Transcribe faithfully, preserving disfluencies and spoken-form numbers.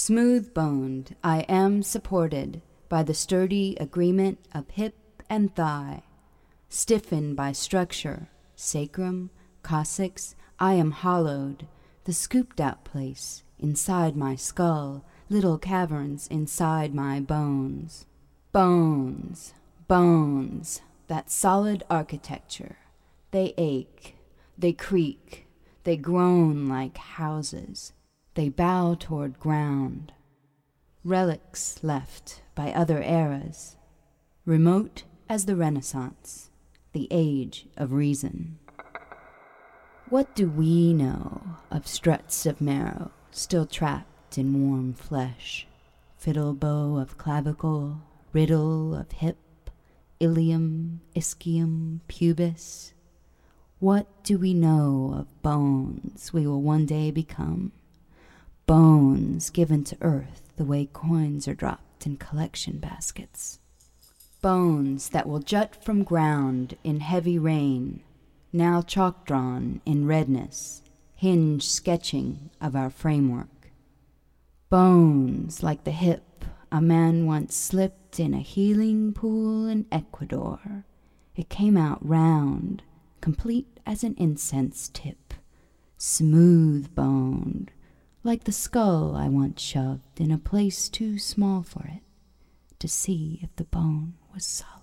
Smooth-boned, I am supported by the sturdy agreement of hip and thigh. Stiffened by structure, sacrum, coccyx, I am hollowed, the scooped-out place inside my skull, little caverns inside my bones. Bones, bones, that solid architecture. They ache, they creak, they groan like houses. They bow toward ground. Relics left by other eras, remote as the Renaissance, the age of reason. What do we know of struts of marrow still trapped in warm flesh, fiddle bow of clavicle, riddle of hip, ilium, ischium, pubis? What do we know of bones we will one day become? Bones given to earth the way coins are dropped in collection baskets. Bones that will jut from ground in heavy rain, now chalk-drawn in redness, hinge sketching of our framework. Bones like the hip a man once slipped in a healing pool in Ecuador. It came out round, complete as an incense tip, smooth-boned, like the skull I once shoved in a place too small for it, to see if the bone was solid.